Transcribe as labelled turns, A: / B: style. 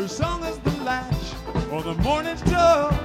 A: her song is the latch, or the morning's dove.